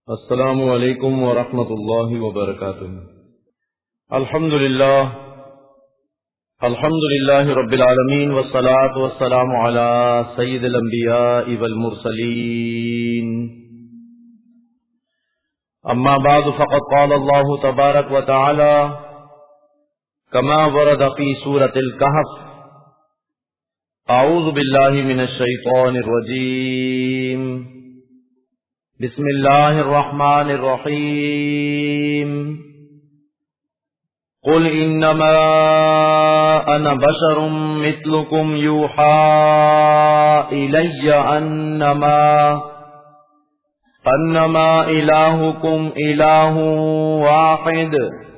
السلام علیکم ورحمۃ اللہ وبرکاتہ۔ الحمد للہ رب العالمین والصلاة والسلام علی سید الانبیاء والمرسلین، اما بعد فقد قال اللہ تبارک وتعالی کما ورد فی سورۃ الکہف، اعوذ باللہ من الشیطان الرجیم، بسم اللہ الرحمن الرحیم، قل انما انا بشر مثلکم یوحی الی انما الہکم الہ واحد،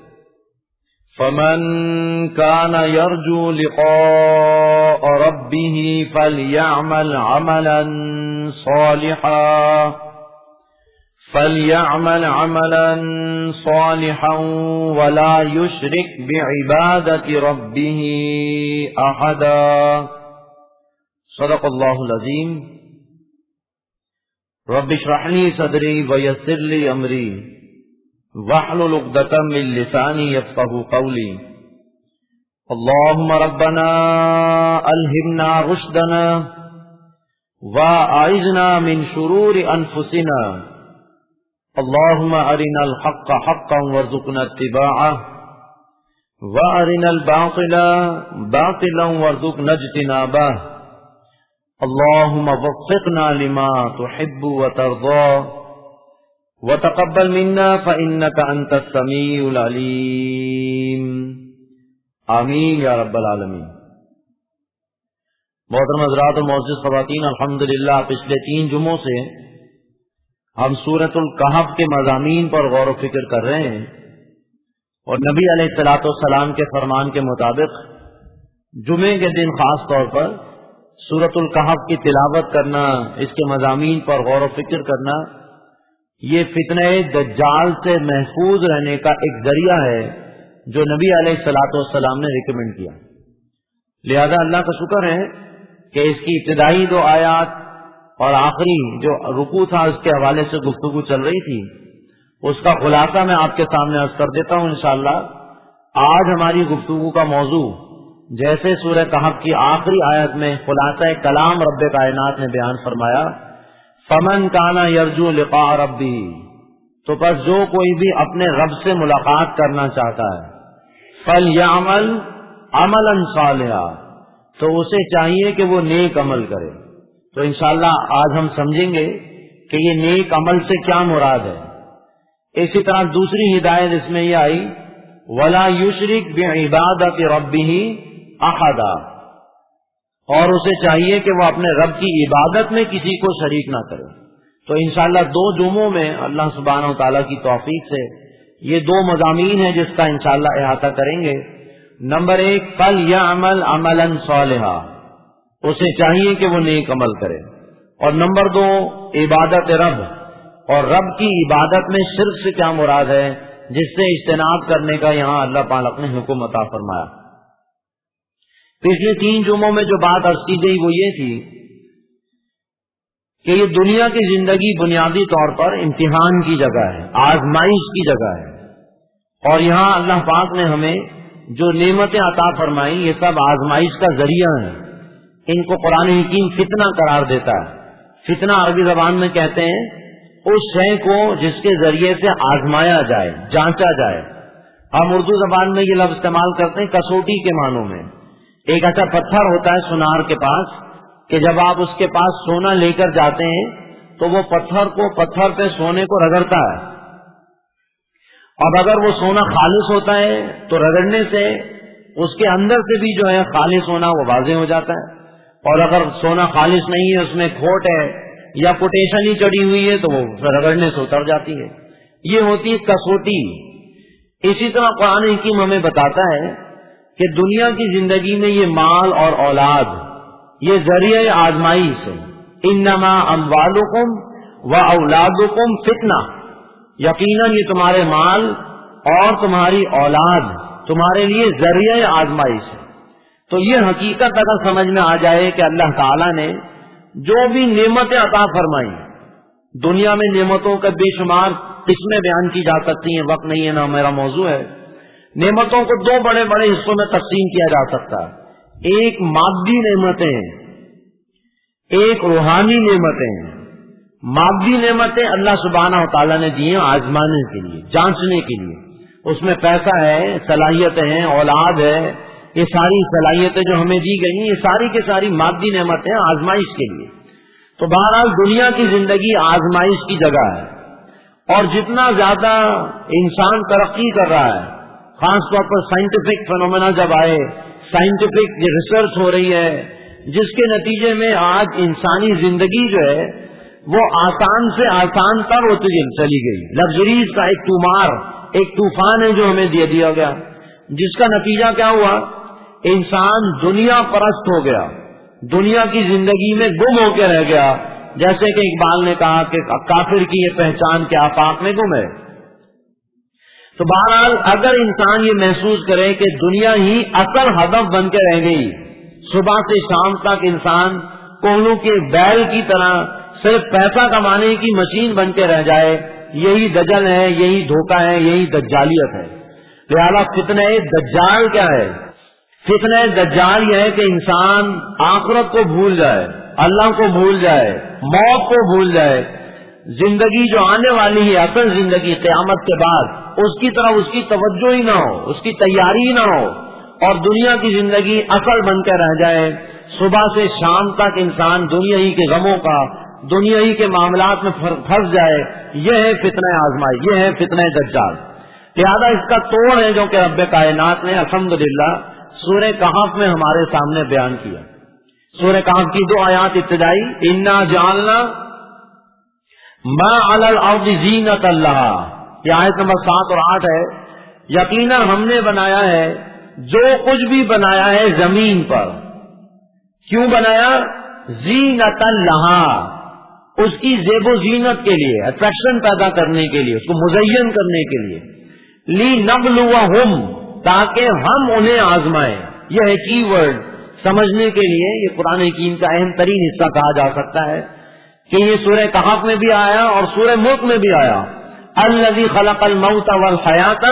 فمن كان يرجو لقاء ربه فليعمل عملا صالحا ولا يشرك بعبادة ربه أحدا۔ صدق اللہ العظیم۔ رب اشرح لي صدری ويسر لي امری واحلل عقدۃ من لسانی یفقهوا قولی۔ اللهم ربنا الہمنا رشدنا واعذنا من شرور انفسنا، اللهم ارنا الحق حقا وارزقنا اتباعه وارنا الباطل باطلا وارزقنا اجتنابه، اللهم وفقنا لما تحب وترضى وتقبل منا فإنك أنت السميع العليم، آمین یا رب العالمین۔ محترم حضرات و معزز خواتین، الحمدللہ پچھلے 3 جمعوں سے ہم سورۃ الکہف کے مضامین پر غور و فکر کر رہے ہیں، اور نبی علیہ الصلوۃ والسلام کے فرمان کے مطابق جمعے کے دن خاص طور پر سورۃ الکہف کی تلاوت کرنا، اس کے مضامین پر غور و فکر کرنا، یہ فتنہ دجال سے محفوظ رہنے کا ایک ذریعہ ہے جو نبی علیہ الصلوۃ والسلام نے ریکمینڈ کیا۔ لہذا اللہ کا شکر ہے کہ اس کی ابتدائی 2 آیات اور آخری جو رکوع تھا اس کے حوالے سے گفتگو چل رہی تھی، اس کا خلاصہ میں آپ کے سامنے عرض کر دیتا ہوں انشاءاللہ۔ آج ہماری گفتگو کا موضوع جیسے سورہ کہف کی آخری آیت میں خلاصہ کلام رب کائنات نے بیان فرمایا، فمن کان یرجو لقاء ربہ، تو پس جو کوئی بھی اپنے رب سے ملاقات کرنا چاہتا ہے، فلیعمل عملا صالحا، تو اسے چاہیے کہ وہ نیک عمل کرے۔ تو انشاءاللہ آج ہم سمجھیں گے کہ یہ نیک عمل سے کیا مراد ہے۔ اسی طرح دوسری ہدایت اس میں یہ آئی، وَلَا يُشْرِكْ بِعِبَادَةِ رَبِّهِ أَحَدًا، اور اسے چاہیے کہ وہ اپنے رب کی عبادت میں کسی کو شریک نہ کرے۔ تو انشاءاللہ 2 جمعوں میں اللہ سبحانہ و تعالیٰ کی توفیق سے یہ 2 مضامین ہیں جس کا انشاءاللہ احاطہ کریں گے۔ نمبر 1، فَلْيَعْمَلْ عَمَلًا صَالِحًا، اسے چاہیے کہ وہ نیک عمل کرے، اور نمبر 2، عبادت رب، اور رب کی عبادت میں شرک سے کیا مراد ہے، جس سے اجتناب کرنے کا یہاں اللہ پاک نے حکم عطا فرمایا۔ پچھلے 3 جمعوں میں جو بات عرض کی گئی وہ یہ تھی کہ یہ دنیا کی زندگی بنیادی طور پر امتحان کی جگہ ہے، آزمائش کی جگہ ہے، اور یہاں اللہ پاک نے ہمیں جو نعمتیں عطا فرمائی یہ سب آزمائش کا ذریعہ ہیں۔ ان کو قرآن حکیم فتنہ قرار دیتا ہے۔ فتنہ عربی زبان میں کہتے ہیں اس شے کو جس کے ذریعے سے آزمایا جائے، جانچا جائے۔ ہم اردو زبان میں یہ لفظ استعمال کرتے ہیں کسوٹی کے معنوں میں۔ ایک ایسا پتھر ہوتا ہے سونار کے پاس کہ جب آپ اس کے پاس سونا لے کر جاتے ہیں تو وہ پتھر پہ سونے کو رگڑتا ہے۔ اب اگر وہ سونا خالص ہوتا ہے تو رگڑنے سے اس کے اندر سے بھی جو ہے خالص ہونا وہ واضح ہو جاتا ہے، اور اگر سونا خالص نہیں ہے، اس میں کھوٹ ہے یا پوٹیشن ہی چڑھی ہوئی ہے، تو وہ رگڑنے سے اتر جاتی ہے۔ یہ ہوتی ہے کسوٹی۔ اسی طرح قرآن حکیم ہمیں بتاتا ہے کہ دنیا کی زندگی میں یہ مال اور اولاد یہ ذریعہ آزمائش ہے۔ انما اموالکم و اولادکم فتنہ، یقیناً یہ تمہارے مال اور تمہاری اولاد تمہارے لیے ذریعہ آزمائش ہے۔ تو یہ حقیقت اگر سمجھ میں آ جائے کہ اللہ تعالیٰ نے جو بھی نعمتیں عطا فرمائی دنیا میں نعمتوں کا بے شمار قسمیں بیان کی جا سکتی ہیں، وقت نہیں ہے، نہ میرا موضوع ہے۔ نعمتوں کو دو بڑے بڑے حصوں میں تقسیم کیا جا سکتا ہے، ایک مادی نعمتیں، ایک روحانی نعمتیں۔ مادی نعمتیں اللہ سبحانہ و تعالیٰ نے دی ہیں آزمانے کے لیے، جانچنے کے لیے، اس میں پیسہ ہے، صلاحیتیں ہیں، اولاد ہے، یہ ساری صلاحیتیں جو ہمیں دی گئی ہیں یہ ساری کی ساری مادی نعمتیں آزمائش کے لیے۔ تو بہرحال دنیا کی زندگی آزمائش کی جگہ ہے، اور جتنا زیادہ انسان ترقی کر رہا ہے، خاص طور پر سائنٹیفک فینومینا جب آئے، سائنٹیفک ریسرچ ہو رہی ہے، جس کے نتیجے میں آج انسانی زندگی جو ہے وہ آسان سے آسان تر ہوتی چلی گئی، لگژریز کا ایک تومار، ایک طوفان ہے جو ہمیں دے دیا گیا، جس کا نتیجہ کیا ہوا؟ انسان دنیا پرست ہو گیا، دنیا کی زندگی میں گم ہو کے رہ گیا، جیسے کہ اقبال نے کہا کہ کافر کی یہ پہچان کے آفاق میں گم ہے۔ تو بہرحال اگر انسان یہ محسوس کرے کہ دنیا ہی اصل ہدف بن کے رہ گئی، صبح سے شام تک انسان کوہنوں کے بیل کی طرح صرف پیسہ کمانے کی مشین بن کے رہ جائے، یہی دجل ہے، یہی دھوکہ ہے، یہی دجالیت ہے۔ لہذا فتنہ دجال کیا ہے؟ فتنہ دجال یہ ہے کہ انسان آخرت کو بھول جائے، اللہ کو بھول جائے، موت کو بھول جائے، زندگی جو آنے والی ہے اصل زندگی قیامت کے بعد، اس کی طرف اس کی توجہ ہی نہ ہو، اس کی تیاری ہی نہ ہو، اور دنیا کی زندگی اصل بن کے رہ جائے۔ صبح سے شام تک انسان دنیا ہی کے غموں کا، دنیا ہی کے معاملات میں پھنس جائے، یہ ہے فتنہ آزمائی، یہ ہے فتنہ دجال۔ لہذا اس کا توڑ ہے جو کہ رب کائنات نے الحمدللہ سورہ کہف میں ہمارے سامنے بیان کیا۔ سورہ کہف کی دو آیات ابتدائی، انا جعلنا ما علی الارض زینۃ لہا، یہ آیت نمبر 7 اور 8 ہے۔ یقیناً ہم نے بنایا ہے جو کچھ بھی بنایا ہے زمین پر، کیوں بنایا؟ زینۃ لہا، اس کی زیب و زینت کے لیے، اٹریکشن پیدا کرنے کے لیے، اس کو مزین کرنے کے لیے، لِنَبْلُوَهُمْ، تاکہ ہم انہیں آزمائیں۔ یہ ہے کی ورڈ، سمجھنے کے لیے یہ قرآن حکیم کا اہم ترین حصہ کہا جا سکتا ہے کہ یہ سورہ کہف میں بھی آیا اور سورہ ملک میں بھی آیا، الذی خلق الموت والحیات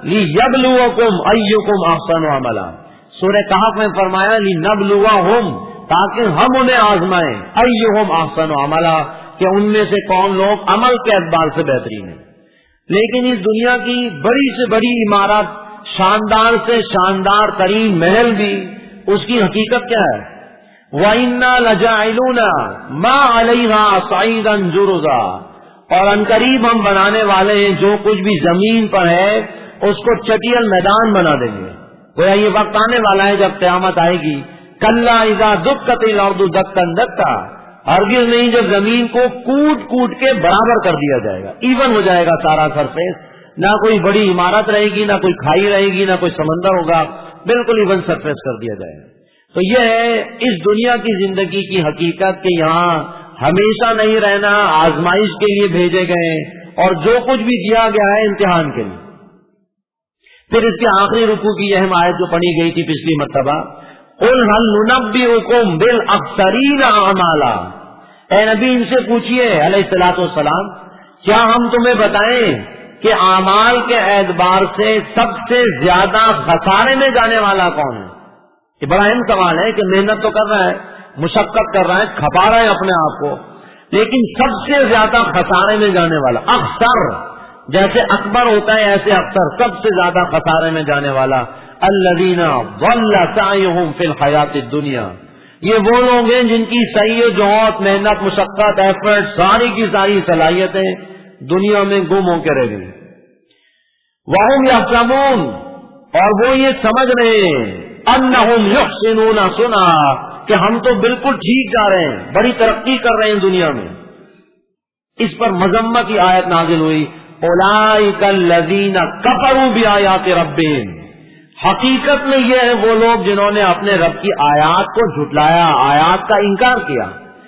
لیبلوکم ایکم احسن عملا۔ سورہ کہف میں فرمایا لنبلوہم، تاکہ ہم انہیں آزمائیں، ایہم احسن عملا، کہ ان میں سے کون لوگ عمل کے اعتبار سے بہترین ہیں۔ لیکن اس دنیا کی بڑی سے بڑی عمارت، شاندار سے شاندار ترین محل بھی، اس کی حقیقت کیا ہے؟ وَإِنَّا لَجَاعِلُونَ مَا عَلَيْهَا صَعِيدًا جُرُزًا، اور عنقریب ہم بنانے والے ہیں جو کچھ بھی زمین پر ہے اس کو چٹیل میدان بنا دیں گے۔ گویا یہ وقت آنے والا ہے جب قیامت آئے گی، کَلَّا إِذَا دُكَّتِ الْأَرْضُ دَكًّا دَكًّا، ہرگز نہیں جب زمین کو کوٹ کوٹ کے برابر کر دیا جائے گا، ایون ہو جائے گا سارا سرفیس، نہ کوئی بڑی عمارت رہے گی، نہ کوئی کھائی رہے گی، نہ کوئی سمندر ہوگا، بالکل ایون سرفیس کر دیا جائے گا۔ تو یہ ہے اس دنیا کی زندگی کی حقیقت کہ یہاں ہمیشہ نہیں رہنا، آزمائش کے لیے بھیجے گئے، اور جو کچھ بھی دیا گیا ہے امتحان کے لیے۔ پھر اس کے آخری رکوع کی اہم آیت جو پڑھی گئی تھی پچھلی مرتبہ، قُلْ هَلْ نُنَبِّئُكُمْ بِالْأَخْسَرِينَ أَعْمَالًا، اے نبی ان سے پوچھئے علیہ الصلوۃ والسلام، کیا ہم تمہیں بتائیں کہ اعمال کے اعتبار سے سب سے زیادہ خسارے میں جانے والا کون ہے؟ یہ بڑا اہم سوال ہے کہ محنت تو کر رہا ہے، مشقت کر رہا ہے، کھپا رہا ہے اپنے آپ کو، لیکن سب سے زیادہ خسارے میں جانے والا، اخسر، جیسے اکبر ہوتا ہے ایسے اکثر، سب سے زیادہ خسارے میں جانے والا، الذین ضل سعیہم فی الحیات الدنیا، یہ وہ لوگ ہیں جن کی سعی و جہد، محنت، مشقت، ایفرٹ، ساری کی ساری صلاحیتیں دنیا میں گم ہو کے رہ گئی۔ وَهُمْ يَحْسَبُونَ، اور وہ یہ سمجھ رہے ہیں، أَنَّهُمْ يُحْسِنُونَ صُنْعًا، کہ ہم تو بالکل ٹھیک جا رہے ہیں، بڑی ترقی کر رہے ہیں دنیا میں۔ اس پر مذمت کی آیت نازل ہوئی، أُولَئِكَ الَّذِينَ كَفَرُوا بِآيَاتِ رَبِّهِمْ، حقیقت میں یہ ہے وہ لوگ جنہوں نے اپنے رب کی آیات کو جھٹلایا، آیات کا انکار کیا،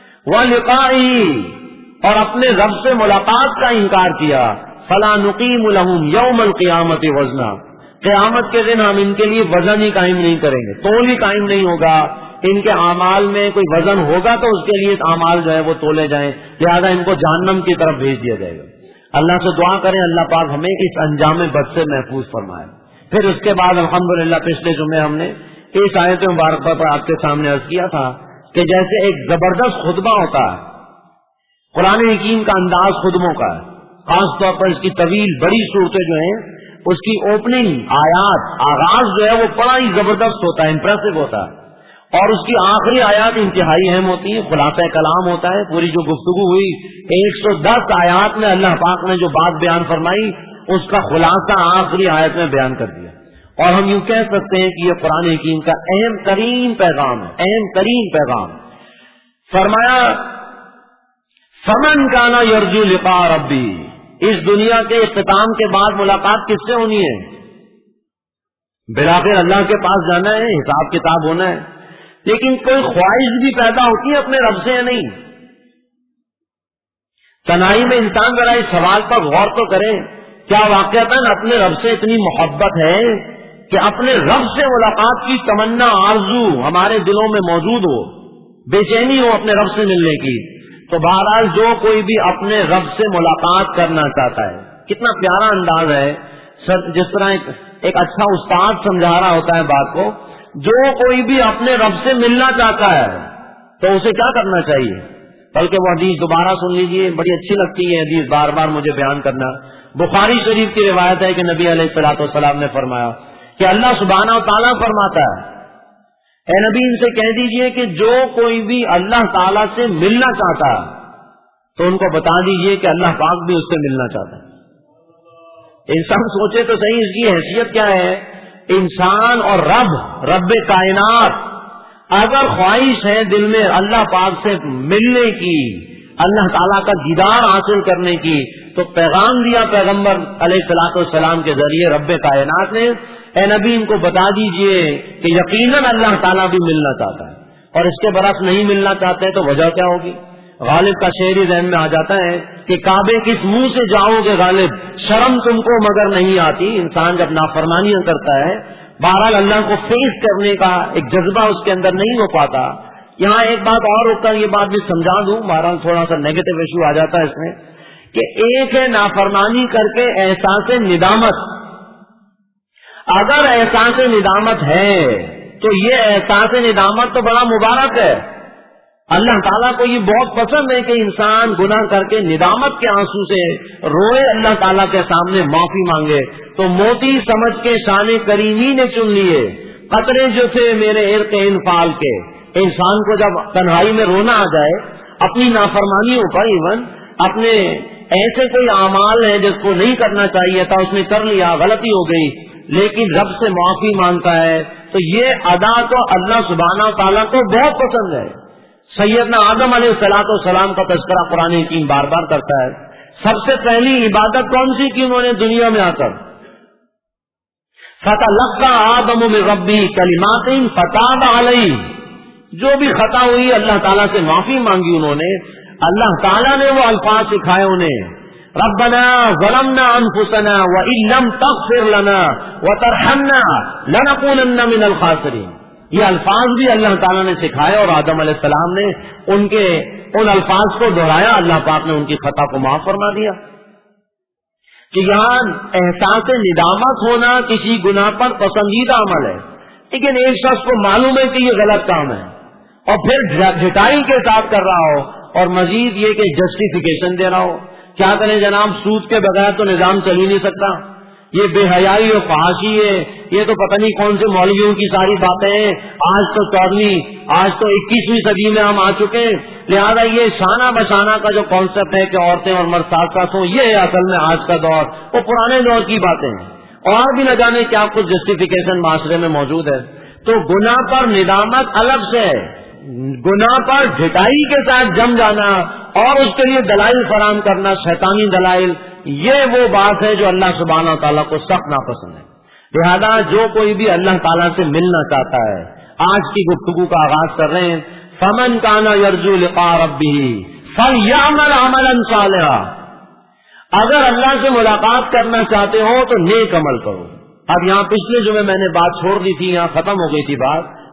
وَلِقَائِهِ، اور اپنے رب سے ملاقات کا انکار کیا، فَلَا نُقِيمُ لَهُمْ يَوْمَ الْقِيَامَةِ وَزْنًا، قیامت کے دن ہم ان کے لیے وزن ہی قائم نہیں کریں گے، تول ہی قائم نہیں ہوگا، ان کے اعمال میں کوئی وزن ہوگا تو اس کے لیے اعمال جو ہے وہ تولے جائیں، لہذا ان کو جہنم کی طرف بھیج دیا جائے گا۔ اللہ سے دعا کریں اللہ پاک ہمیں اس انجام بد سے محفوظ فرمائے۔ پھر اس کے بعد الحمدللہ پچھلے جمعے ہم نے اس آیت مبارکہ پر آپ کے سامنے عرض کیا تھا کہ جیسے ایک زبردست خطبہ ہوتا ہے، قرآن حکیم کا انداز خطبوں کا ہے، خاص طور پر اس کی طویل بڑی صورتیں جو ہیں اس کی اوپننگ آیات آغاز جو ہے وہ بڑا ہی زبردست ہوتا ہے، امپریسو ہوتا ہے، اور اس کی آخری آیات انتہائی اہم ہوتی ہیں، خلاصہ کلام ہوتا ہے۔ پوری جو گفتگو ہوئی 110 آیات میں اللہ پاک نے جو بات بیان فرمائی اس کا خلاصہ آخری آیت میں بیان کر دیا، اور ہم یوں کہہ سکتے ہیں کہ یہ قرآن حکیم کا اہم ترین پیغام ہے، اہم ترین پیغام۔ فرمایا فمن کانا یرجو لقاء ربی، اس دنیا کے اختتام کے بعد ملاقات کس سے ہونی ہے؟ بلاخر اللہ کے پاس جانا ہے، حساب کتاب ہونا ہے، لیکن کوئی خواہش بھی پیدا ہوتی ہے اپنے رب سے یا نہیں؟ تنہائی میں انسان ذرا اس سوال پر غور تو کرے، کیا واقعتاً اپنے رب سے اتنی محبت ہے کہ اپنے رب سے ملاقات کی تمنا آرزو ہمارے دلوں میں موجود ہو، بے چینی ہو اپنے رب سے ملنے کی؟ تو بہرحال جو کوئی بھی اپنے رب سے ملاقات کرنا چاہتا ہے، کتنا پیارا انداز ہے، جس طرح ایک اچھا استاد سمجھا رہا ہوتا ہے بات کو، جو کوئی بھی اپنے رب سے ملنا چاہتا ہے تو اسے کیا کرنا چاہیے؟ بلکہ وہ حدیث دوبارہ سن لیجئے، بڑی اچھی لگتی ہے حدیث بار بار مجھے بیان کرنا۔ بخاری شریف کی روایت ہے کہ نبی علیہ الصلوۃ والسلام نے فرمایا کہ اللہ سبحانہ و تعالیٰ فرماتا ہے، اے نبی ان سے کہہ دیجئے کہ جو کوئی بھی اللہ تعالیٰ سے ملنا چاہتا ہے تو ان کو بتا دیجئے کہ اللہ پاک بھی اس سے ملنا چاہتا ہے۔ انسان سوچے تو صحیح، اس کی حیثیت کیا ہے؟ انسان اور رب کائنات اگر خواہش ہے دل میں اللہ پاک سے ملنے کی، اللہ تعالیٰ کا دیدار حاصل کرنے کی، تو پیغام دیا پیغمبر علیہ الصلوۃ والسلام کے ذریعے رب کائنات نے، اے نبی ان کو بتا دیجئے کہ یقیناً اللہ تعالیٰ بھی ملنا چاہتا ہے، اور اس کے برعکس نہیں ملنا چاہتے تو وجہ کیا ہوگی؟ غالب کا شعری ذہن میں آ جاتا ہے کہ کعبے کس منہ سے جاؤ گے غالب، شرم تم کو مگر نہیں آتی۔ انسان جب نافرمانیاں کرتا ہے بہرحال اللہ کو فیس کرنے کا ایک جذبہ اس کے اندر نہیں ہو پاتا۔ یہاں ایک بات اور رک کر یہ بات بھی سمجھا دوں، بہرحال تھوڑا سا نیگیٹو ایشو آ جاتا ہے اس میں، کہ ایک ہے نافرمانی کر کے احساس ندامت۔ اگر احساس ندامت ہے تو یہ احساس ندامت تو بڑا مبارک ہے، اللہ تعالیٰ کو یہ بہت پسند ہے کہ انسان گناہ کر کے ندامت کے آنسو سے روئے، اللہ تعالیٰ کے سامنے معافی مانگے۔ تو موتی سمجھ کے شان کریمی نے چن لیے قطرے جو تھے میرے عرق انفال کے۔ انسان کو جب تنہائی میں رونا آ جائے اپنی نافرمانیوں پر، ایون اپنے ایسے کوئی اعمال ہیں جس کو نہیں کرنا چاہیے تھا اس نے کر لیا، غلطی ہو گئی، لیکن رب سے معافی مانگتا ہے، تو یہ ادا تو اللہ سبحانہ تعالیٰ کو بہت پسند ہے۔ سیدنا آدم علیہ الصلوۃ والسلام کا تذکرہ قرآن حکیم بار بار کرتا ہے۔ سب سے پہلی عبادت کون سی کی انہوں نے دنیا میں آ کر؟ فَتَلَقَّى آدَمُ مِن رَّبِّهِ كَلِمَاتٍ فَتَابَ عَلَيْهِ، جو بھی خطا ہوئی اللہ تعالیٰ سے معافی مانگی انہوں نے، اللہ تعالیٰ نے وہ الفاظ سکھائے انہیں، ربنا ظلمنا انفسنا وَإِن لَّمْ تَغْفِرْ لَنَا وَتَرْحَمْنَا لَنَكُونَنَّ مِنَ الْخَاسِرِينَ۔ یہ الفاظ بھی اللہ تعالیٰ نے سکھائے اور آدم علیہ السلام نے ان الفاظ کو دہرایا، اللہ پاک نے ان کی خطا کو معاف فرما دیا۔ کہ یہاں احساس ندامت ہونا کسی گناہ پر پسندیدہ عمل ہے، لیکن ایک شخص کو معلوم ہے کہ یہ غلط کام ہے اور پھر ڈھٹائی کے ساتھ کر رہا ہو، اور مزید یہ کہ جسٹیفیکیشن دے رہا ہو، کیا کریں جناب، سود کے بغیر تو نظام چل ہی نہیں سکتا، یہ بے حیائی اور فحاشی ہے، یہ تو پتہ نہیں کون سے مولویوں کی ساری باتیں ہیں، آج تو 21ویں صدی میں ہم آ چکے ہیں، لہذا یہ شانہ بشانہ کا جو کانسیپٹ ہے کہ عورتیں اور مرد ساتھ ساتھ ہوں، یہ ہے اصل میں آج کا دور، وہ پرانے دور کی باتیں ہیں، اور بھی نہ جانے کیا کچھ جسٹیفیکیشن معاشرے میں موجود ہے۔ تو گناہ پر ندامت الگ سے ہے، گناہ پر ڈھٹائی کے ساتھ جم جانا اور اس کے لیے دلائل فراہم کرنا، شیطانی دلائل، یہ وہ بات ہے جو اللہ سبحانہ و تعالیٰ کو سخت ناپسند ہے۔ لہذا جو کوئی بھی اللہ تعالیٰ سے ملنا چاہتا ہے، آج کی گفتگو کا آغاز کر رہے ہیں، فمن کان یرجو لقاء ربہ فلیعمل عملا صالحا، اگر اللہ سے ملاقات کرنا چاہتے ہو تو نیک عمل کرو۔ اب یہاں پچھلے جمعے میں نے بات چھوڑ دی تھی، یہاں ختم ہو گئی تھی بات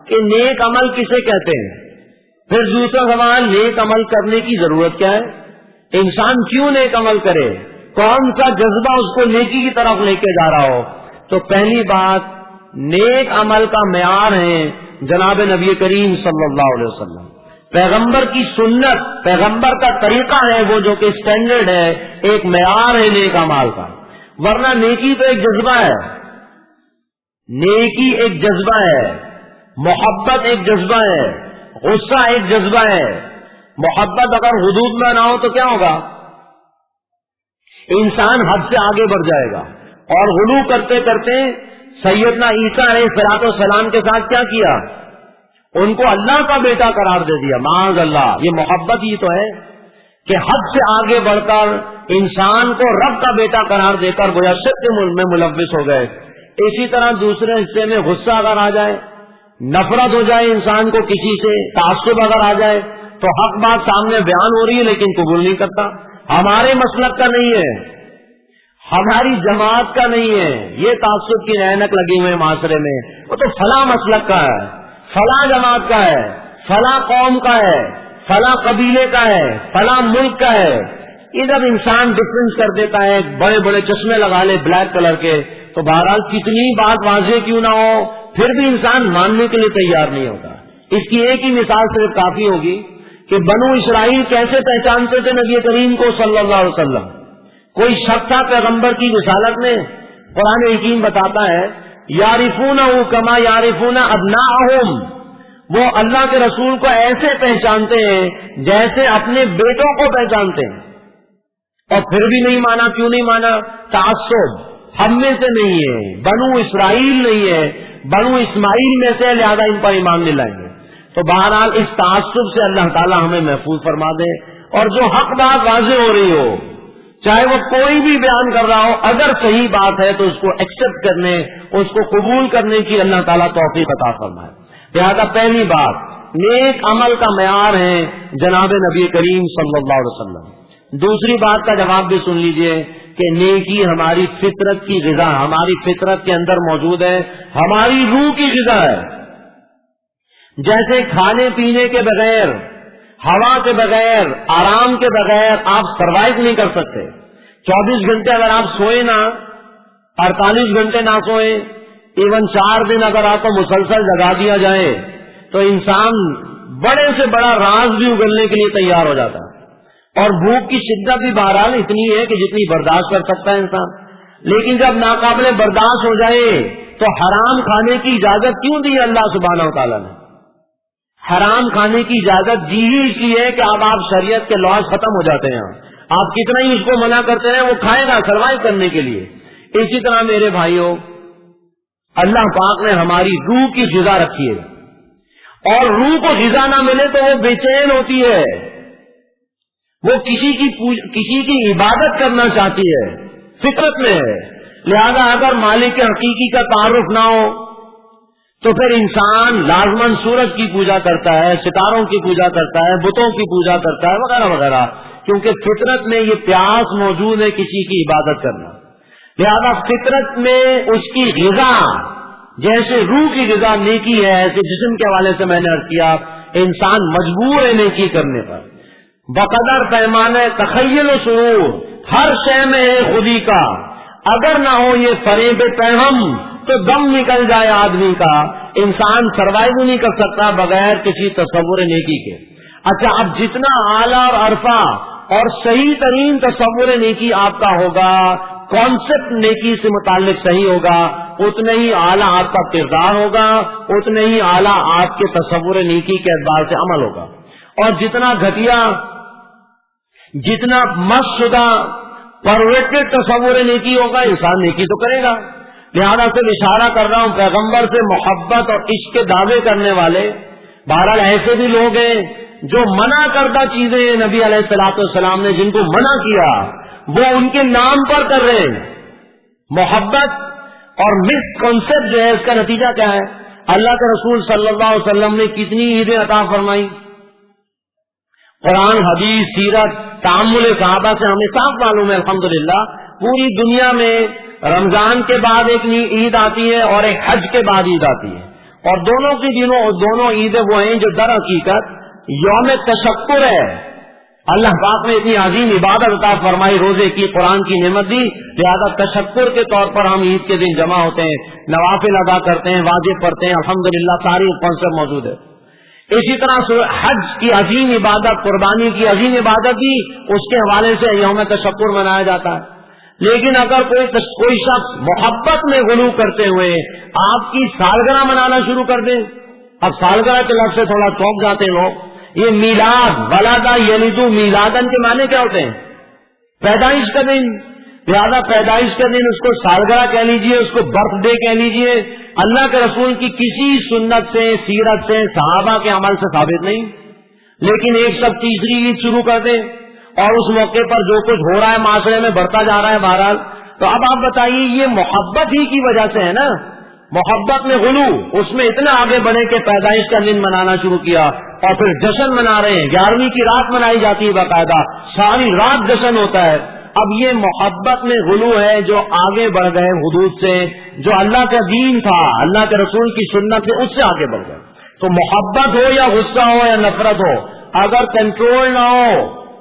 کہ نیک عمل کسے کہتے ہیں. پھر دوسرا سوال، نیک عمل کرنے کی ضرورت کیا ہے؟ انسان کیوں نیک عمل کرے؟ کون سا جذبہ اس کو نیکی کی طرف لے کے جا رہا ہو؟ تو پہلی بات، نیک عمل کا معیار ہے جناب نبی کریم صلی اللہ علیہ وسلم. پیغمبر کی سنت، پیغمبر کا طریقہ ہے وہ جو کہ اسٹینڈرڈ ہے، ایک معیار ہے نیک اعمال کا. ورنہ نیکی تو ایک جذبہ ہے، نیکی ایک جذبہ ہے، محبت ایک جذبہ ہے، غصہ ایک جذبہ ہے. محبت اگر حدود میں نہ ہو تو کیا ہوگا؟ انسان حد سے آگے بڑھ جائے گا. اور غلو کرتے کرتے سیدنا عیسیٰ علیہ الصلوۃ والسلام کے ساتھ کیا کیا؟ ان کو اللہ کا بیٹا قرار دے دیا. معاذ اللہ. یہ محبت ہی تو ہے کہ حد سے آگے بڑھ کر انسان کو رب کا بیٹا قرار دے کر گویا شرک میں ملوث ہو گئے. اسی طرح دوسرے حصے میں غصہ اگر آ جائے، نفرت ہو جائے انسان کو کسی سے، تعصب اگر آ جائے تو حق بات سامنے بیان ہو رہی ہے لیکن قبول نہیں کرتا. ہمارے مسلک کا نہیں ہے، ہماری جماعت کا نہیں ہے، یہ تعصب کی رینک لگی ہوئے معاشرے میں، وہ تو فلاں مسلک کا ہے، فلاں جماعت کا ہے، فلاں قوم کا ہے، فلاں قبیلے کا ہے، فلاں ملک کا ہے. ادھر انسان ڈفرینس کر دیتا ہے، بڑے بڑے چشمے لگا لے بلیک کلر کے، تو بہرحال کتنی بات واضح کیوں نہ ہو پھر بھی انسان ماننے کے لیے تیار نہیں ہوتا. اس کی ایک ہی مثال صرف کافی ہوگی کہ بنو اسرائیل کیسے پہچانتے تھے نبی کریم کو صلی اللہ علیہ وسلم. کوئی شک تھا پیغمبر کی رسالت میں؟ قرآن حکیم بتاتا ہے یعرفونہ کما یعرفون ابناءہم، وہ اللہ کے رسول کو ایسے پہچانتے ہیں جیسے اپنے بیٹوں کو پہچانتے ہیں. اور پھر بھی نہیں مانا. کیوں نہیں مانا؟ تعصب ہم میں سے نہیں ہے، بنو اسرائیل نہیں ہے، بنو اسماعیل میں سے، لہذا ان پر ایمان نہیں لائیں گے. تو بہرحال اس تعصب سے اللہ تعالی ہمیں محفوظ فرما دے. اور جو حق بات واضح ہو رہی ہو، چاہے وہ کوئی بھی بیان کر رہا ہو، اگر صحیح بات ہے تو اس کو ایکسپٹ کرنے، اس کو قبول کرنے کی اللہ تعالیٰ توفیق عطا فرمائے. لہذا پہلی بات، نیک عمل کا معیار ہے جناب نبی کریم صلی اللہ علیہ وسلم. دوسری بات کا جواب بھی سن لیجئے کہ نیکی ہماری فطرت کی غذا، ہماری فطرت کے اندر موجود ہے، ہماری روح کی غذا ہے. جیسے کھانے پینے کے بغیر، ہوا کے بغیر، آرام کے بغیر آپ سروائیو نہیں کر سکتے. 24 گھنٹے اگر آپ سوئے نہ، 48 گھنٹے نہ سوئے، ایون 4 دن اگر آپ کو مسلسل جگا دیا جائے تو انسان بڑے سے بڑا راز بھی اگلنے کے لیے تیار ہو جاتا ہے. اور بھوک کی شدت بھی بہرحال اتنی ہے کہ جتنی برداشت کر سکتا ہے انسان. لیکن جب ناقابل برداشت ہو جائے تو حرام کھانے کی اجازت کیوں دی اللہ سبحانہ و تعالیٰ نے؟ حرام کھانے کی اجازت دی ہی اس لیے کہ اب آپ شریعت کے لاز ختم ہو جاتے ہیں. آپ کتنا ہی اس کو منع کرتے ہیں وہ کھائے گا سروائیو کرنے کے لیے. اسی طرح میرے بھائیوں، اللہ پاک نے ہماری روح کی غذا رکھی ہے، اور روح کو غذا نہ ملے تو وہ بے چین ہوتی ہے، وہ کسی کی عبادت کرنا چاہتی ہے، فطرت میں ہے. لہذا اگر مالک حقیقی کا تعارف نہ ہو تو پھر انسان لازماً سورج کی پوجا کرتا ہے، ستاروں کی پوجا کرتا ہے، بتوں کی پوجا کرتا ہے، وغیرہ وغیرہ، کیونکہ فطرت میں یہ پیاس موجود ہے کسی کی عبادت کرنا. لہذا فطرت میں اس کی غذا، جیسے روح کی غذا نیکی ہے، ایسے جسم کے حوالے سے میں نے عرض کیا انسان مجبور ہے نیکی کرنے پر. بقدر پیمانے تخیل و شعور، ہر شے میں ہے خودی کا. اگر نہ ہو یہ فریب پیغم تو دم نکل جائے آدمی کا. انسان سروائیو نہیں کر سکتا بغیر کسی تصور نیکی کے. اچھا، اب جتنا اعلیٰ اور عرفہ اور صحیح ترین تصور نیکی آپ کا ہوگا، کانسیپٹ نیکی سے متعلق صحیح ہوگا، اتنے ہی اعلیٰ آپ کا کردار ہوگا، اتنے ہی اعلیٰ آپ کے تصور نیکی کے اعتبار سے عمل ہوگا. اور جتنا گھٹیا، جتنا مست شدہ پرورٹڈ تصور نیکی ہوگا، انسان نیکی تو کرے گا. لہذا سے اشارہ کر رہا ہوں پیغمبر سے محبت اور عشق کے دعوے کرنے والے بہرحال ایسے بھی لوگ ہیں جو منع کردہ چیزیں نبی علیہ الصلوۃ والسلام نے جن کو منع کیا وہ ان کے نام پر کر رہے ہیں. محبت اور مس کانسیپٹ جو ہے اس کا نتیجہ کیا ہے؟ اللہ کے رسول صلی اللہ علیہ وسلم نے کتنی عیدیں عطا فرمائی. قرآن، حدیث، سیرت، تعامل صحابہ سے ہمیں صاف معلوم ہے الحمدللہ پوری دنیا میں رمضان کے بعد ایک عید آتی ہے اور ایک حج کے بعد عید آتی ہے. اور دونوں عیدیں وہ ہیں جو در حقیقت یوم تشکر ہے. اللہ پاک نے اتنی عظیم عبادت عطا فرمائی، روزے کی، قرآن کی نعمت دی، لہذا تشکر کے طور پر ہم عید کے دن جمع ہوتے ہیں، نوافل ادا کرتے ہیں، واجب پڑھتے ہیں، الحمدللہ ساری کنسپٹ موجود ہے. اسی طرح حج کی عظیم عبادت، قربانی کی عظیم عبادت بھی اس کے حوالے سے یوم تشکر منایا جاتا ہے. لیکن اگر کوئی شخص محبت میں غلو کرتے ہوئے آپ کی سالگرہ منانا شروع کر دے، اب سالگرہ کے لفظ سے تھوڑا چونک جاتے ہیں لوگ. یہ میلاد، ولادہ یلدو میلادن کے معنی کیا ہوتے ہیں؟ پیدائش کا دن. لہذا پیدائش کا دن اس کو سالگرہ کہہ لیجئے، اس کو برتھ ڈے کہہ لیجئے. اللہ کے رسول کی کسی سنت سے، سیرت سے، صحابہ کے عمل سے ثابت نہیں. لیکن ایک سب تیسری عید شروع کر دے اور اس موقع پر جو کچھ ہو رہا ہے معاشرے میں بڑھتا جا رہا ہے بہرحال. تو اب آپ بتائیے، یہ محبت ہی کی وجہ سے ہے نا، محبت میں غلو، اس میں اتنا آگے بڑھے کہ پیدائش کا دن منانا شروع کیا اور پھر جشن منا رہے ہیں. 11ویں کی رات منائی جاتی ہے باقاعدہ، ساری رات جشن ہوتا ہے. اب یہ محبت میں غلو ہے جو آگے بڑھ گئے حدود سے، جو اللہ کا دین تھا، اللہ کے رسول کی سنت سے، اس سے آگے بڑھ گئے. تو محبت ہو یا غصہ ہو یا نفرت ہو، اگر کنٹرول نہ ہو،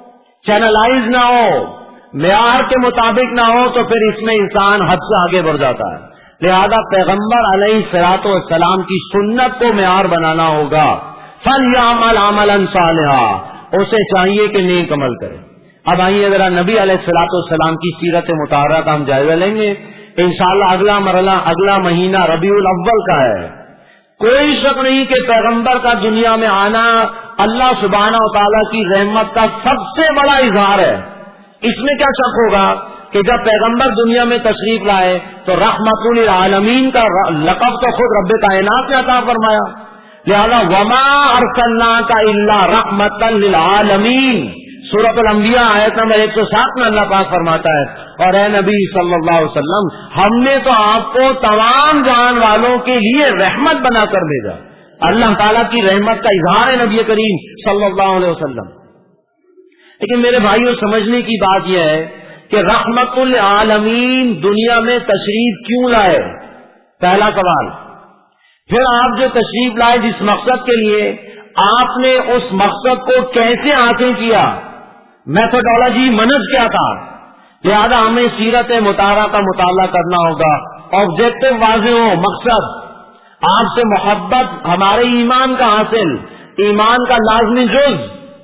چینلائز نہ ہو، معیار کے مطابق نہ ہو، تو پھر اس میں انسان حد سے آگے بڑھ جاتا ہے. لہذا پیغمبر علیہ الصلوۃ والسلام کی سنت کو معیار بنانا ہوگا. فَلْيَعْمَلْ عَمَلًا صَالِحًا، اسے چاہیے کہ نیک عمل کرے. اب آئیے ذرا نبی علیہ الصلوۃ والسلام کی سیرت مطہرہ کا ہم جائزہ لیں گے. انشاءاللہ اگلا مرحلہ، اگلا مہینہ ربیع الاول کا ہے. کوئی شک نہیں کہ پیغمبر کا دنیا میں آنا اللہ سبحانہ و تعالیٰ کی رحمت کا سب سے بڑا اظہار ہے. اس میں کیا شک ہوگا کہ جب پیغمبر دنیا میں تشریف لائے تو رحمت للعالمین کا لقب تو خود رب کائنات نے عطا فرمایا. لہذا وما ارسلناک الا رحمتا للعالمین، سورۃ الانبیاء آیت نمبر 107 میں اللہ پاک فرماتا ہے، اور اے نبی صلی اللہ علیہ وسلم، ہم نے تو آپ کو تمام جہان والوں کے لیے رحمت بنا کر بھیجا. اللہ تعالیٰ کی رحمت کا اظہار ہے نبی کریم صلی اللہ علیہ وسلم. لیکن میرے بھائیوں، سمجھنے کی بات یہ ہے کہ رحمت العالمین دنیا میں تشریف کیوں لائے؟ پہلا سوال. پھر آپ جو تشریف لائے جس مقصد کے لیے، آپ نے اس مقصد کو کیسے حاصل کیا؟ میتھڈالوجی، منہج کیا تھا؟ لہذا ہمیں سیرت مطالعہ کا مطالعہ کرنا ہوگا. آبجیکٹو واضح ہو، مقصد آپ سے محبت، ہمارے ایمان کا حاصل، ایمان کا لازمی جز.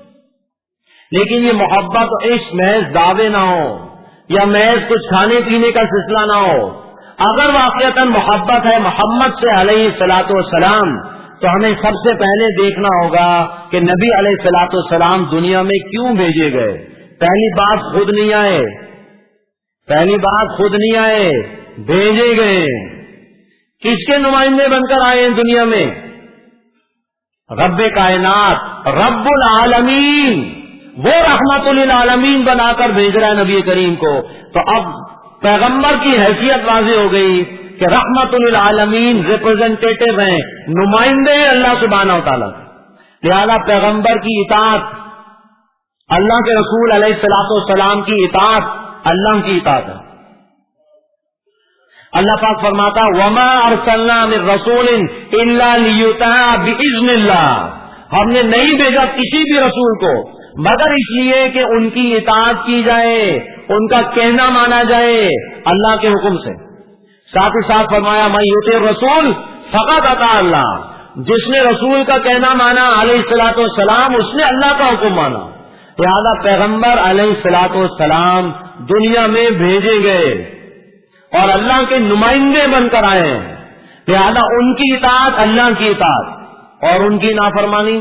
لیکن یہ محبت عشق محض دعوے نہ ہو یا محض کچھ کھانے پینے کا سلسلہ نہ ہو. اگر واقعتاً محبت ہے محمد سے علیہ الصلوۃ والسلام، تو ہمیں سب سے پہلے دیکھنا ہوگا کہ نبی علیہ الصلوۃ والسلام دنیا میں کیوں بھیجے گئے. پہلی بات خود نہیں آئے، پہلی بات خود نہیں آئے، بھیجے گئے. کس کے نمائندے بن کر آئے ہیں دنیا میں؟ رب کائنات، رب العالمین، وہ رحمت للعالمین بنا کر بھیج رہا ہے نبی کریم کو. تو اب پیغمبر کی حیثیت واضح ہو گئی کہ رحمت للعالمین ریپرزینٹیٹو ہیں، نمائندے ہیں اللہ سبحانہ و تعالیٰ. لہذا پیغمبر کی اطاعت، اللہ کے رسول علیہ الصلوۃ والسلام کی اطاعت اللہ کی اطاعت ہے. اللہ پاک فرماتا وما ارسلنا من رسول الا لیطاع باذن اللہ، ہم نے نہیں بھیجا کسی بھی رسول کو مگر اس لیے کہ ان کی اطاعت کی جائے، ان کا کہنا مانا جائے اللہ کے حکم سے. ساتھ ہی ساتھ فرمایا من یطیع الرسول فقد اطاع اللہ، جس نے رسول کا کہنا مانا علیہ الصلوۃ والسلام، اس نے اللہ کا حکم مانا. لہذا پیغمبر علیہ الصلوۃ والسلام دنیا میں بھیجے گئے اور اللہ کے نمائندے بن کر آئے ہیں. لہذا ان کی اطاعت اللہ کی اطاعت اور ان کی نافرمانی.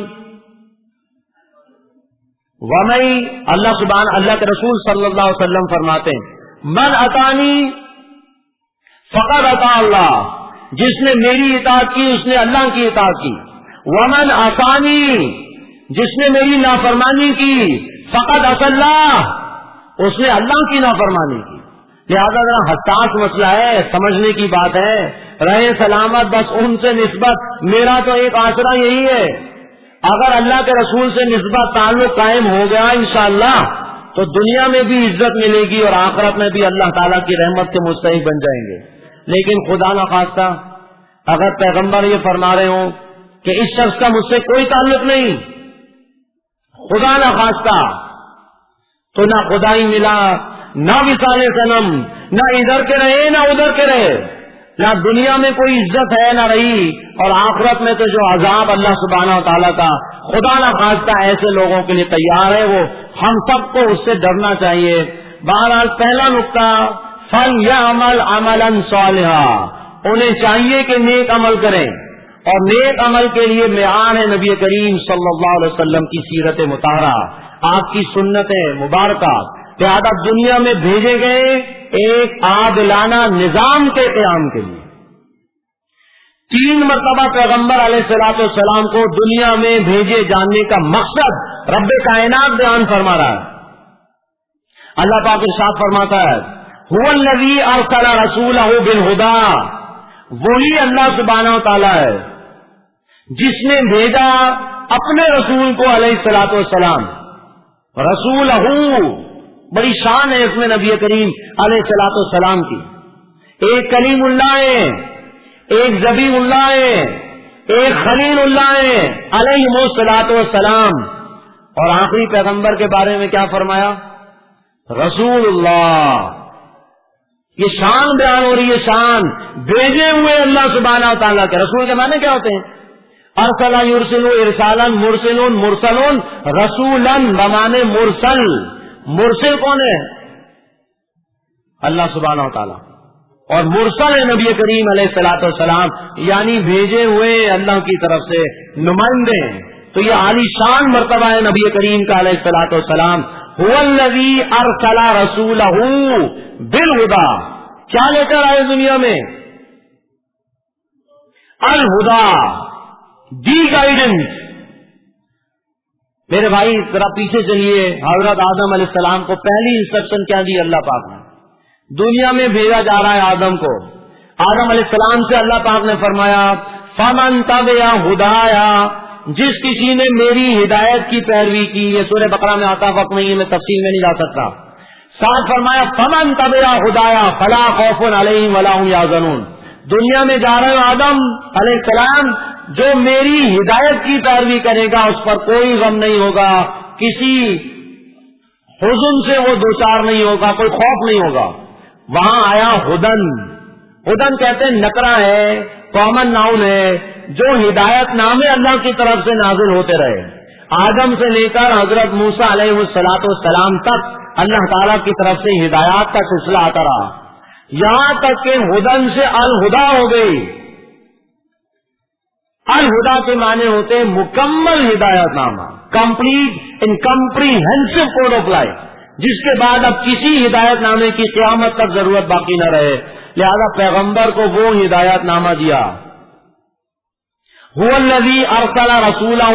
ومئی اللہ سبحان، اللہ کے رسول صلی اللہ علیہ وسلم فرماتے ہیں من اطانی فقد اطاع اللہ، جس نے میری اطاعت کی اس نے اللہ کی اطاعت کی. ومن عصانی، جس نے میری نافرمانی کی، فقد عصى اللہ، اس نے اللہ کی نافرمانی کی. لہذا ذرا حساس مسئلہ ہے، سمجھنے کی بات ہے. رہے سلامت بس ان سے نسبت، میرا تو ایک آسرا یہی ہے، اگر اللہ کے رسول سے نسبت تعلق قائم ہو گیا انشاءاللہ تو دنیا میں بھی عزت ملے گی اور آخرت میں بھی اللہ تعالیٰ کی رحمت کے مستحق بن جائیں گے. لیکن خدا نخواستہ اگر پیغمبر یہ فرما رہے ہوں کہ اس شخص کا مجھ سے کوئی تعلق نہیں، خدا نہ خواستہ، تو نہ خدائی ملا، نہ وصال صنم، نہ ادھر کے رہے نہ ادھر کے رہے، نہ دنیا میں کوئی عزت ہے نہ رہی، اور آخرت میں تو جو عذاب اللہ سبحانہ و تعالیٰ کا خدا نہ خواستہ ایسے لوگوں کے لیے تیار ہے، وہ ہم سب کو اس سے ڈرنا چاہیے۔ بہرحال پہلا نقطہ، فَلْيَعْمَلْ عَمَلًا صَالِحًا، انہیں چاہیے کہ نیک عمل کریں، اور نیک عمل کے لیے معیار ہے نبی کریم صلی اللہ علیہ وسلم کی سیرت مطہرہ، آپ کی سنتیں مبارکہ، لہذا دنیا میں بھیجے گئے ایک عادلانہ نظام کے قیام کے لیے۔ 3 مرتبہ پیغمبر علیہ الصلوۃ والسلام کو دنیا میں بھیجے جانے کا مقصد رب کائنات بیان فرما رہا ہے۔ اللہ پاک ارشاد فرماتا ہے، هو الذی ارسل رسولہ بالہدی، وہی اللہ سبحانہ و تعالی ہے جس نے بھیجا اپنے رسول کو علیہ الصلوۃ والسلام، رسولہ، بڑی شان ہے اس میں نبی کریم علیہ الصلوۃ والسلام کی۔ ایک کلیم اللہ ہے، ایک ذبیح اللہ ہے، ایک خلیل اللہ ہے علیہ الصلوۃ والسلام، اور آخری پیغمبر کے بارے میں کیا فرمایا؟ رسول اللہ۔ یہ شان بیان ہو رہی ہے، شان بھیجے ہوئے اللہ سبحانہ و تعالیٰ کے۔ رسول کے معنی کیا ہوتے ہیں؟ ارسل یرسل ارسالا، مرسل مرسل، رسولا بمعنی مرسل۔ مرسل کون ہے؟ اللہ سبحانہ و تعالیٰ، اور مرسل ہے نبی کریم علیہ الصلوۃ والسلام، یعنی بھیجے ہوئے اللہ کی طرف سے نمائندے ہیں۔ تو یہ عالی شان مرتبہ ہے نبی کریم کا علیہ الصلوۃ والسلام۔ هو الذی ارسل رسولہ بالہدی، کیا لے کر آئے دنیا میں؟ الہدی، دی گائیڈنس۔ میرے بھائی ذرا پیچھے چلیے، حضرت آدم علیہ السلام کو پہلی انسٹرکشن کیا دی اللہ پاک نے؟ دنیا میں بھیجا جا رہا ہے آدم کو۔ آدم علیہ السلام سے اللہ پاک نے فرمایا، فمن تبع ہدایا، جس کسی نے میری ہدایت کی پیروی کی۔ یہ سورہ بقرہ میں آتا، وقت نہیں ہے، میں تفصیل میں نہیں جا سکتا۔ ساتھ فرمایا، فمن تبع ہدایا فلا خوف علیہم ولا هم یحزنون۔ دنیا میں جا رہے ہو آدم علیہ السلام، جو میری ہدایت کی پیروی کرے گا اس پر کوئی غم نہیں ہوگا، کسی حزن سے وہ دوچار نہیں ہوگا، کوئی خوف نہیں ہوگا۔ وہاں آیا ہدن۔ ہدن کہتے ہیں نکرہ ہے، کامن ناؤن ہے، جو ہدایت نامے اللہ کی طرف سے نازل ہوتے رہے، آدم سے لے کر حضرت موسیٰ علیہ السلام تک اللہ تعالیٰ کی طرف سے ہدایات کا سلسلہ آتا رہا، یہاں تک کہ ہدن سے الہدا ہو گئی۔ الہدا کے معنی ہوتے ہیں مکمل ہدایت نامہ، complete in comprehensive code of life, جس کے بعد اب کسی ہدایت نامے کی قیامت تک ضرورت باقی نہ رہے، لہذا پیغمبر کو وہ ہدایت نامہ دیا۔ هو الذی ارسل رسولہ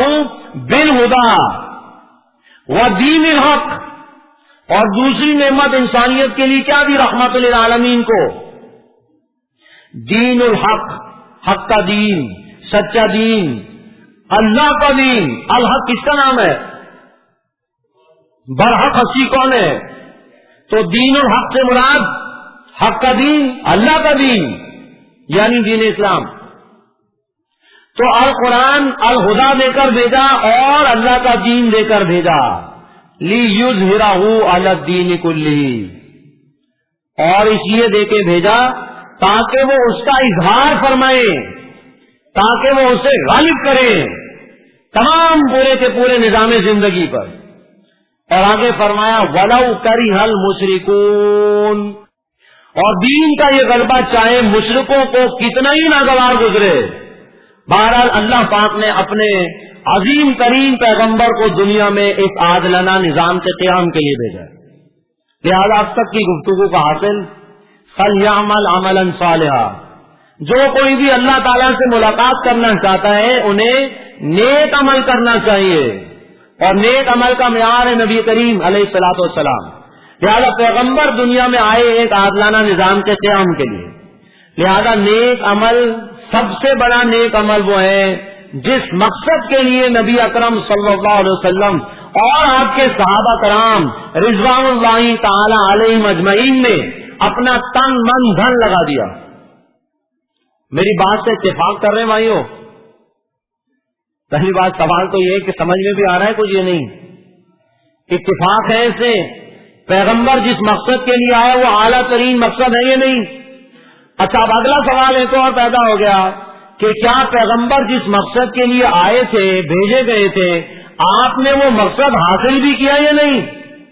بالہدی ودین الحق، اور دوسری نعمت انسانیت کے لیے کیا دی رحمت للعالمین کو؟ دین الحق، حق کا دین، سچا دین، اللہ کا دین۔ الحق کس کا نام ہے؟ برحق ہستی کون ہے؟ تو دین الحق سے مراد حق کا دین، اللہ کا دین، یعنی دین اسلام۔ تو القرآن الہدا دے کر بھیجا اور اللہ کا دین دے کر بھیجا، لِیُظْہِرَهُ عَلَى الدِّینِ كُلِّهِ، اور اس لیے دے کے بھیجا تاکہ وہ اس کا اظہار فرمائے، تاکہ وہ اسے غالب کرے تمام پورے کے پورے نظام زندگی پر۔ اور آگے فرمایا وَلَوْ كَرِهَ الْمُشْرِكُونَ، اور دین کا یہ غلبہ چاہے مشرکوں کو کتنا ہی ناگوار گزرے، بہرحال اللہ پاک نے اپنے عظیم ترین پیغمبر کو دنیا میں ایک عادلانہ نظام کے قیام کے لیے بھیجا۔ لہذا اب تک کی گفتگو کا حاصل فَلْيَعْمَلْ عَمَلًا صَالِحًا، جو کوئی بھی اللہ تعالیٰ سے ملاقات کرنا چاہتا ہے انہیں نیک عمل کرنا چاہیے، اور نیک عمل کا معیار ہے نبی کریم علیہ الصلوۃ والسلام۔ لہذا پیغمبر دنیا میں آئے ایک عادلانہ نظام کے قیام کے لیے، لہذا نیک عمل، سب سے بڑا نیک عمل وہ ہے جس مقصد کے لیے نبی اکرم صلی اللہ علیہ وسلم اور آپ کے صحابہ کرام رضوان اللہ تعالی علیہم اجمعین نے اپنا تن من دھن لگا دیا۔ میری بات سے اتفاق کر رہے ہیں بھائیوں؟ پہلی بات سوال تو یہ کہ سمجھ میں بھی آ رہا ہے کچھ؟ یہ نہیں اتفاق ہے اس سے پیغمبر جس مقصد کے لیے آیا وہ اعلیٰ ترین مقصد ہے یہ نہیں. اچھا اب اگلا سوال ایک اور پیدا ہو گیا کہ کیا پیغمبر جس مقصد کے لیے آئے تھے بھیجے گئے تھے آپ نے وہ مقصد حاصل بھی کیا یا نہیں؟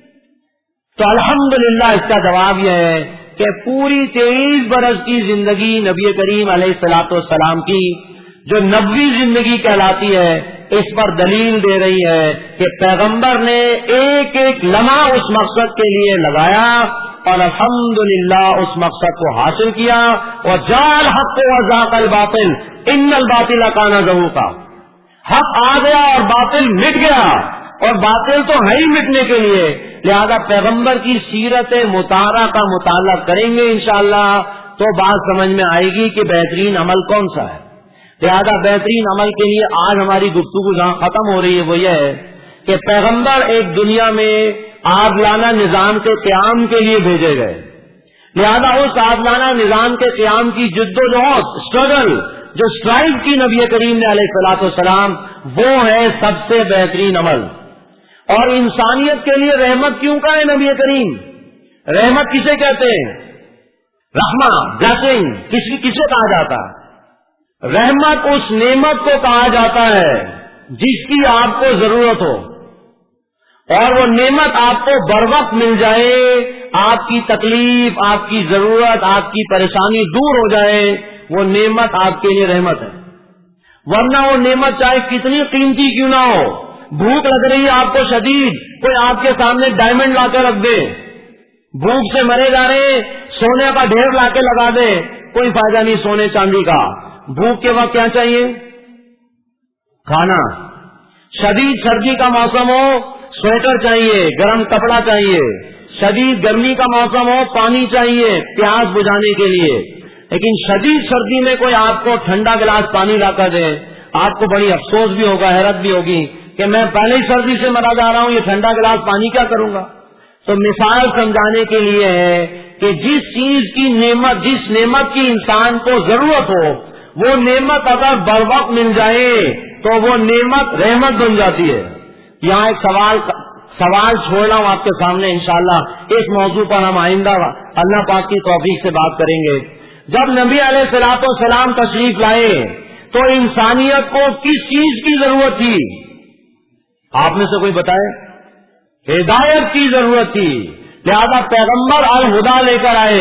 تو الحمدللہ اس کا جواب یہ ہے کہ پوری 23 برس کی زندگی نبی کریم علیہ الصلوۃ والسلام کی جو نبوی زندگی کہلاتی ہے اس پر دلیل دے رہی ہے کہ پیغمبر نے ایک ایک لمحہ اس مقصد کے لیے لگایا اور الحمدللہ اس مقصد کو حاصل کیا. وجاء الحق وزاق الباطل ان الباطل کان زہوقا. حق آ گیا اور باطل مٹ گیا اور باطل تو ہے ہی مٹنے کے لیے. لہذا پیغمبر کی سیرت مطالعہ کا مطالعہ کریں گے انشاءاللہ تو بات سمجھ میں آئے گی کہ بہترین عمل کون سا ہے. لہذا بہترین عمل کے لیے آج ہماری گفتگو جہاں ختم ہو رہی ہے وہ یہ ہے کہ پیغمبر ایک دنیا میں عادلانہ نظام کے قیام کے لیے بھیجے گئے. لہذا اس عادلانہ نظام کے قیام کی جد و جہد اسٹرگل جو اسٹرائیو کی نبی کریم نے علیہ الصلوۃ والسلام وہ ہے سب سے بہترین عمل. اور انسانیت کے لیے رحمت کیوں کا ہے نبی کریم؟ رحمت کسے کہتے ہیں؟ رحمہ بلیسنگ کسے کہا جاتا ہے؟ رحمت اس نعمت کو کہا جاتا ہے جس کی آپ کو ضرورت ہو اور وہ نعمت آپ کو بر وقت مل جائے، آپ کی تکلیف، آپ کی ضرورت، آپ کی پریشانی دور ہو جائے، وہ نعمت آپ کے لیے رحمت ہے. ورنہ وہ نعمت چاہے کتنی قیمتی کیوں نہ ہو، بھوک لگ رہی ہے آپ کو شدید، کوئی آپ کے سامنے ڈائمنڈ لا کے رکھ دے، بھوک سے مرے جا رہے سونے کا ڈھیر لا کے لگا دے، کوئی فائدہ نہیں سونے چاندی کا. بھوک کے وقت کیا چاہیے؟ کھانا. شدید سردی کا موسم ہو سویٹر چاہیے، گرم کپڑا چاہیے. شدید گرمی کا موسم ہو پانی چاہیے پیاس بجھانے کے لیے. لیکن شدید سردی میں کوئی آپ کو ٹھنڈا گلاس پانی لا کر دے، آپ کو بڑی افسوس بھی ہوگا، حیرت بھی ہوگی کہ میں پہلے ہی سردی سے مرا جا رہا ہوں، یہ ٹھنڈا گلاس پانی کیا کروں گا. تو مثال سمجھانے کے لیے ہے کہ جس چیز کی نعمت، جس نعمت کی انسان کو ضرورت ہو وہ نعمت اگر بر وقت مل جائے تو وہ نعمت رحمت بن جاتی ہے. یہاں ایک سوال چھوڑ رہا ہوں آپ کے سامنے، انشاءاللہ اس موضوع پر ہم آئندہ اللہ پاک کی توفیق سے بات کریں گے. جب نبی علیہ الصلوۃ والسلام تشریف لائے تو انسانیت کو کس چیز کی ضرورت تھی؟ آپ میں سے کوئی بتائے؟ ہدایت کی ضرورت تھی. لہذا پیغمبر الہدا لے کر آئے،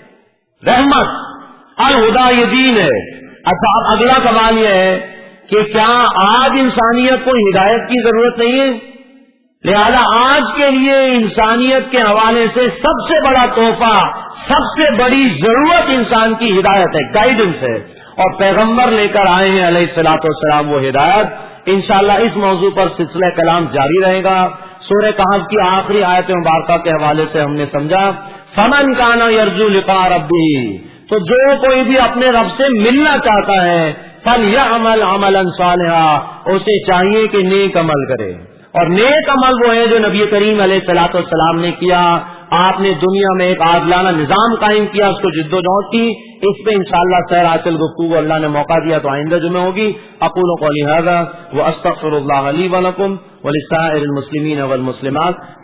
رحمت. الہدا یہ دین ہے. اچھا اب اگلا سوال یہ ہے کہ کیا آج انسانیت کو ہدایت کی ضرورت نہیں ہے؟ لہذا آج کے لیے انسانیت کے حوالے سے سب سے بڑا تحفہ، سب سے بڑی ضرورت انسان کی ہدایت ہے، گائیڈنس ہے. اور پیغمبر لے کر آئے ہیں علیہ الصلوۃ والسلام وہ ہدایت. انشاءاللہ اس موضوع پر سلسلہ کلام جاری رہے گا. سورہ کہف کی آخری آیت مبارکہ کے حوالے سے ہم نے سمجھا فمن کان یرجو لقاء ربہ، تو جو کوئی بھی اپنے رب سے ملنا چاہتا ہے فلیعمل عملا صالحا، اسے چاہیے کہ نیک عمل کرے. اور نیک عمل وہ ہے جو نبی کریم علیہ الصلوۃ والسلام نے کیا. آپ نے دنیا میں ایک عادلانہ نظام قائم کیا، اس کو جد و جہد کی. اس پہ انشاءاللہ سیر حاصل گفتگو اللہ نے موقع دیا تو آئندہ جمعہ ہوگی. اقول قولی ھذا واستغفر اللہ لی ولکم ولسائر المسلمین والمسلمات.